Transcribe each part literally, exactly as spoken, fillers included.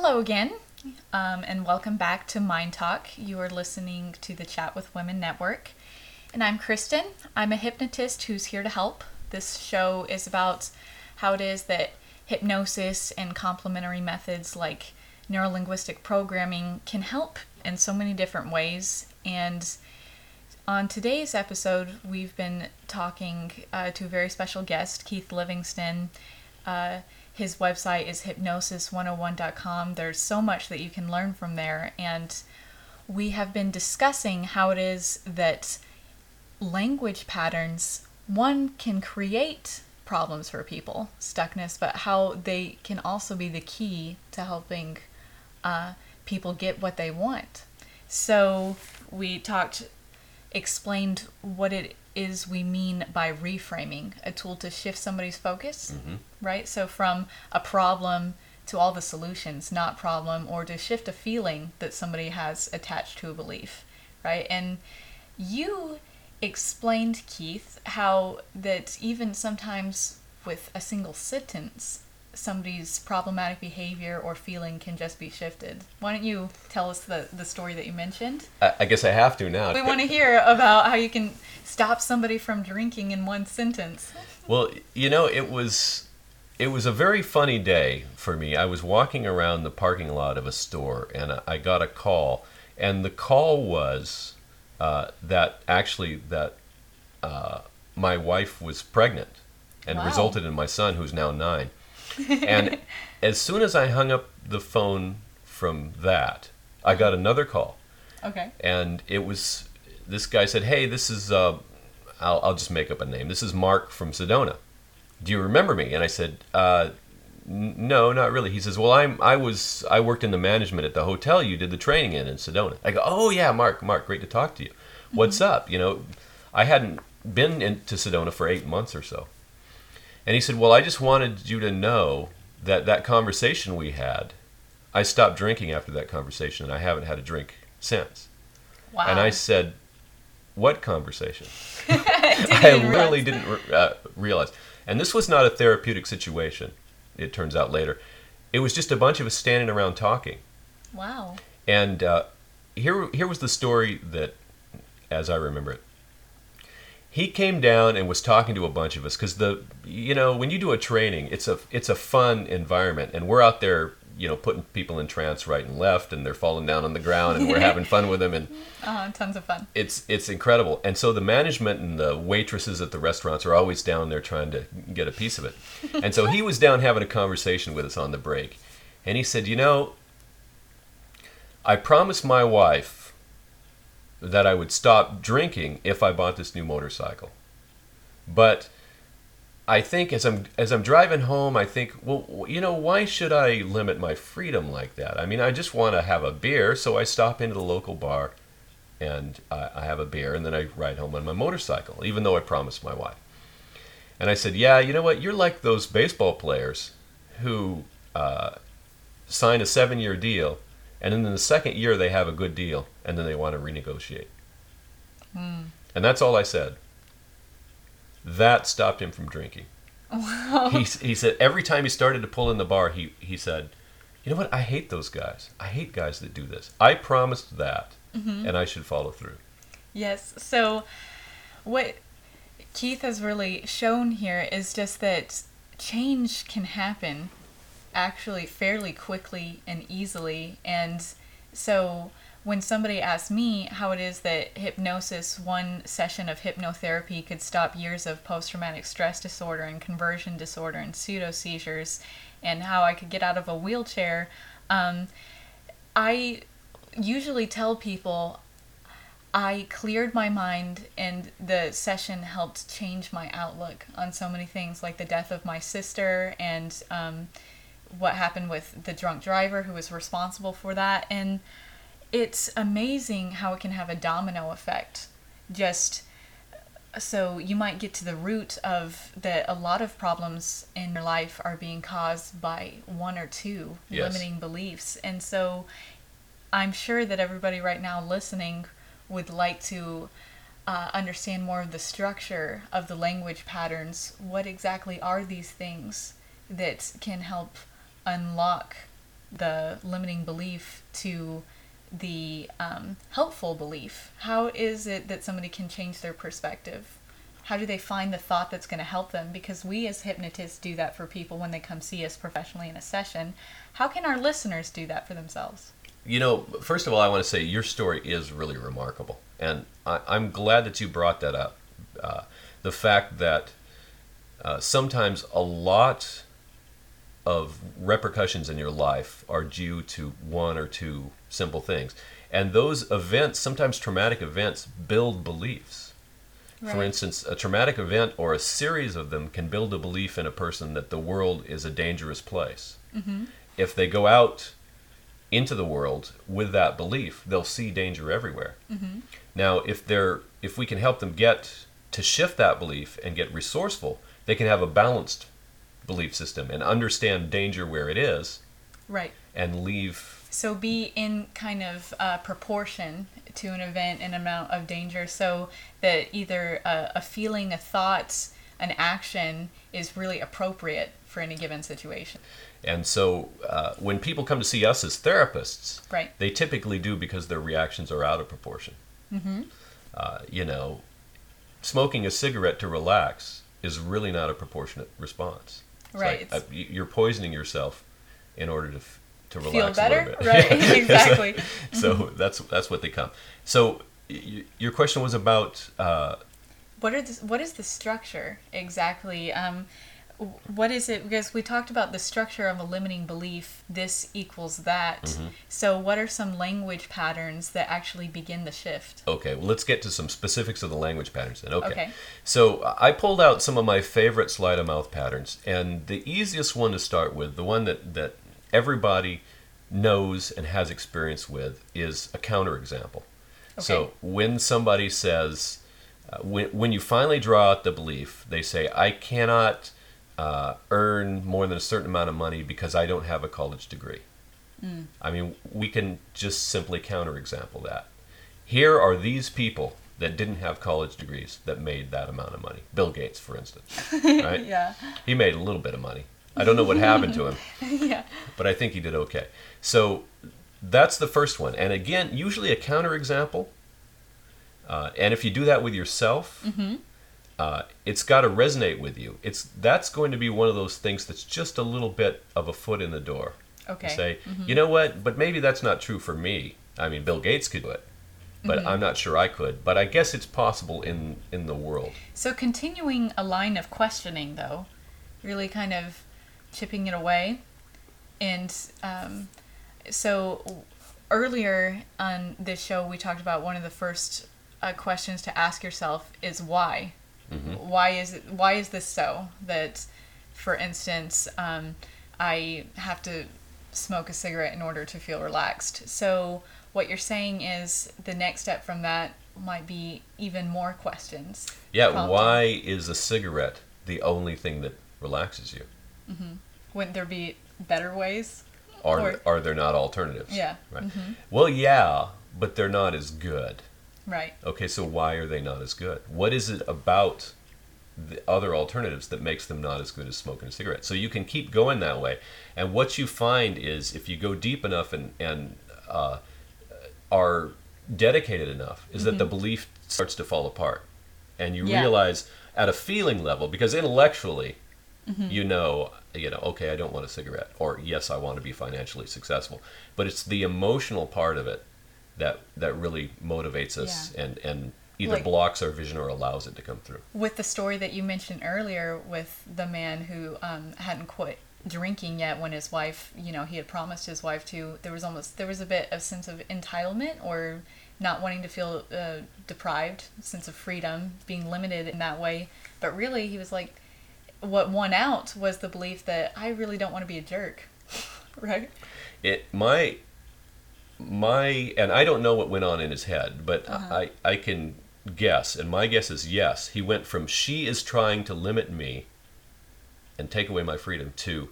Hello again, um, and welcome back to Mind Talk. You are listening to the Chat with Women Network, and I'm Kristen. I'm a hypnotist who's here to help. This show is about how it is that hypnosis and complementary methods like neurolinguistic programming can help in so many different ways. And on today's episode, we've been talking uh, to a very special guest, Keith Livingston. Uh, His website is hypnosis one oh one dot com. There's so much that you can learn from there. And we have been discussing how it is that language patterns, one, can create problems for people, stuckness, but how they can also be the key to helping uh, people get what they want. So we talked, explained what it is we mean by reframing, a tool to shift somebody's focus, mm-hmm. right? So from a problem to all the solutions, not problem, or to shift a feeling that somebody has attached to a belief, right? And you explained, Keith, how that even sometimes with a single sentence, somebody's problematic behavior or feeling can just be shifted. Why don't you tell us the, the story that you mentioned? I, I guess I have to now. We want to hear about how you can stop somebody from drinking in one sentence. Well, you know, it was it was a very funny day for me. I was walking around the parking lot of a store, and I got a call, and the call was uh, that actually that uh, my wife was pregnant and Wow. resulted in my son, who's now nine. And as soon as I hung up the phone from that, I got another call. Okay. And it was, this guy said, hey, this is, uh, I'll, I'll just make up a name. This is Mark from Sedona. Do you remember me? And I said, uh, n- no, not really. He says, well, I'm, I was, I worked in the management at the hotel you did the training in in Sedona. I go, oh yeah, Mark, Mark, great to talk to you. What's mm-hmm. up? You know, I hadn't been into Sedona for eight months or so. And he said, well, I just wanted you to know that that conversation we had, I stopped drinking after that conversation, and I haven't had a drink since. Wow. And I said, what conversation? didn't I literally realize. didn't re- uh, realize. And this was not a therapeutic situation, it turns out later. It was just a bunch of us standing around talking. Wow. And uh, here, here was the story that, as I remember it. He came down and was talking to a bunch of us because the, you know, when you do a training, it's a it's a fun environment, and we're out there, you know, putting people in trance right and left, and they're falling down on the ground, and we're having fun with them, and uh, tons of fun. It's it's incredible. And so the management and the waitresses at the restaurants are always down there trying to get a piece of it. And so he was down having a conversation with us on the break, and he said, you know, I promised my wife that I would stop drinking if I bought this new motorcycle. But I think as I'm as I'm driving home, I think, well, you know, why should I limit my freedom like that? I mean, I just want to have a beer, so I stop into the local bar and I, I have a beer, and then I ride home on my motorcycle, even though I promised my wife. And I said, yeah, you know what? You're like those baseball players who uh, sign a seven-year deal, and then in the second year, they have a good deal, and then they want to renegotiate. Mm. And that's all I said. That stopped him from drinking. Wow. He, he said every time he started to pull in the bar, he, he said, you know what? I hate those guys. I hate guys that do this. I promised that, mm-hmm. and I should follow through. Yes. So what Keith has really shown here is just that change can happen actually fairly quickly and easily. And so when somebody asks me how it is that hypnosis, one session of hypnotherapy could stop years of post-traumatic stress disorder and conversion disorder and pseudo-seizures, and how I could get out of a wheelchair, um, I usually tell people I cleared my mind, and the session helped change my outlook on so many things, like the death of my sister and um, what happened with the drunk driver who was responsible for that. And it's amazing how it can have a domino effect. Just so you might get to the root of that a lot of problems in your life are being caused by one or two Yes. limiting beliefs. And so I'm sure that everybody right now listening would like to uh, understand more of the structure of the language patterns. What exactly are these things that can help unlock the limiting belief to the um, helpful belief? How is it that somebody can change their perspective? How do they find the thought that's going to help them? Because we as hypnotists do that for people when they come see us professionally in a session. How can our listeners do that for themselves? You know, first of all, I want to say your story is really remarkable. And I, I'm glad that you brought that up. Uh, the fact that uh, sometimes a lot of repercussions in your life are due to one or two simple things. And those events, sometimes traumatic events, build beliefs. Right. For instance, a traumatic event or a series of them can build a belief in a person that the world is a dangerous place. Mm-hmm. If they go out into the world with that belief, they'll see danger everywhere. Mm-hmm. Now, if they're if we can help them get to shift that belief and get resourceful, they can have a balanced belief system and understand danger where it is. Right. And leave. So be in kind of uh, proportion to an event and amount of danger, so that either a, a feeling, a thought, an action is really appropriate for any given situation. And so uh, when people come to see us as therapists, right. they typically do because their reactions are out of proportion. Mm-hmm. Uh, you know, smoking a cigarette to relax is really not a proportionate response. It's right. Like, uh, you're poisoning yourself in order to f- to relax feel better, a little bit. Right? Exactly. so so mm-hmm. that's that's what they come. So y- your question was about uh, what are the, what is the structure exactly? Um, what is it? Because we talked about the structure of a limiting belief. This equals that. Mm-hmm. So what are some language patterns that actually begin the shift? Okay, well, let's get to some specifics of the language patterns then. Okay. Okay. So I pulled out some of my favorite sleight of mouth patterns, and the easiest one to start with, the one that, that everybody knows and has experience with, is a counterexample. Okay. So when somebody says, uh, when, when you finally draw out the belief, they say, I cannot uh, earn more than a certain amount of money because I don't have a college degree. Mm. I mean, we can just simply counterexample that. Here are these people that didn't have college degrees that made that amount of money. Bill Gates, for instance. Right? Yeah. He made a little bit of money. I don't know what happened to him. Yeah. But I think he did okay. So that's the first one. And again, usually a counterexample. Uh, and if you do that with yourself, mm-hmm. uh, it's got to resonate with you. It's that's going to be one of those things that's just a little bit of a foot in the door. Okay. You say, mm-hmm. you know what? But maybe that's not true for me. I mean, Bill Gates could do it, but mm-hmm. I'm not sure I could. But I guess it's possible in, in the world. So continuing a line of questioning, though, really kind of chipping it away. And um, so earlier on this show, we talked about one of the first uh, questions to ask yourself is why? Mm-hmm. Why is it? Why is this so? That, for instance, um, I have to smoke a cigarette in order to feel relaxed. So what you're saying is the next step from that might be even more questions. Yeah, prompting. Why is a cigarette the only thing that relaxes you? Mm-hmm. Wouldn't there be better ways? Are, or, are there not alternatives? Yeah. Right. Mm-hmm. Well, yeah, but they're not as good. Right. Okay, so why are they not as good? What is it about the other alternatives that makes them not as good as smoking a cigarette? So you can keep going that way. And what you find is if you go deep enough and, and uh, are dedicated enough, is mm-hmm. that the belief starts to fall apart. And you yeah. realize at a feeling level, because intellectually, mm-hmm. you know, you know, okay, I don't want a cigarette, or yes, I want to be financially successful. But it's the emotional part of it that that really motivates us yeah. and, and either like, blocks our vision or allows it to come through. With the story that you mentioned earlier with the man who um, hadn't quit drinking yet when his wife, you know, he had promised his wife to, there was almost, there was a bit of sense of entitlement or not wanting to feel uh, deprived, sense of freedom, being limited in that way. But really, he was like, what won out was the belief that I really don't want to be a jerk, right? It my my and I don't know what went on in his head, but uh-huh. I I can guess, and my guess is yes. He went from she is trying to limit me and take away my freedom to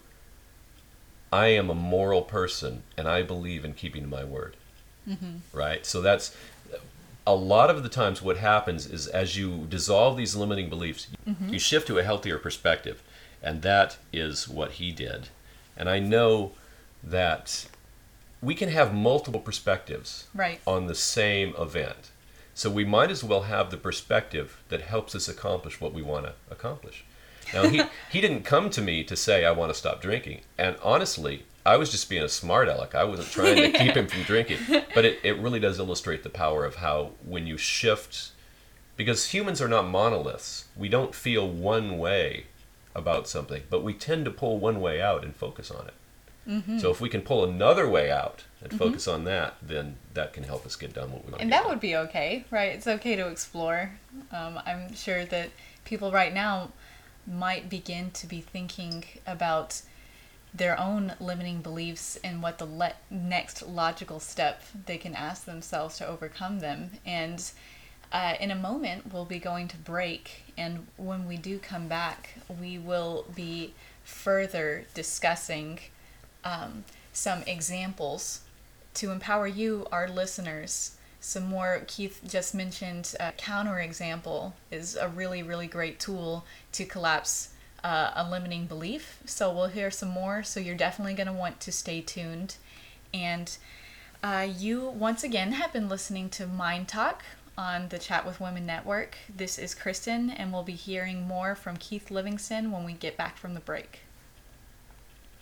I am a moral person and I believe in keeping my word. Mm-hmm. Right? So that's a lot of the times what happens is as you dissolve these limiting beliefs, mm-hmm. you shift to a healthier perspective. And that is what he did. And I know that we can have multiple perspectives Right. on the same event. So we might as well have the perspective that helps us accomplish what we want to accomplish. Now, he, he didn't come to me to say, I want to stop drinking. And honestly, I was just being a smart aleck. I wasn't trying to keep him from drinking. But it, it really does illustrate the power of how when you shift, because humans are not monoliths. We don't feel one way about something, but we tend to pull one way out and focus on it. Mm-hmm. So if we can pull another way out and mm-hmm. focus on that, then that can help us get done what we want and to get that done. Would be okay, right? It's okay to explore. Um, I'm sure that people right now might begin to be thinking about their own limiting beliefs and what the le- next logical step they can ask themselves to overcome them. And uh, in a moment, we'll be going to break. And when we do come back, we will be further discussing um, some examples to empower you, our listeners. Some more, Keith just mentioned, uh, counterexample is a really, really great tool to collapse uh, a limiting belief. So we'll hear some more. So you're definitely going to want to stay tuned. And uh, you, once again, have been listening to Mind Talk on the Chat with Women Network. This is Kristen, and we'll be hearing more from Keith Livingston when we get back from the break.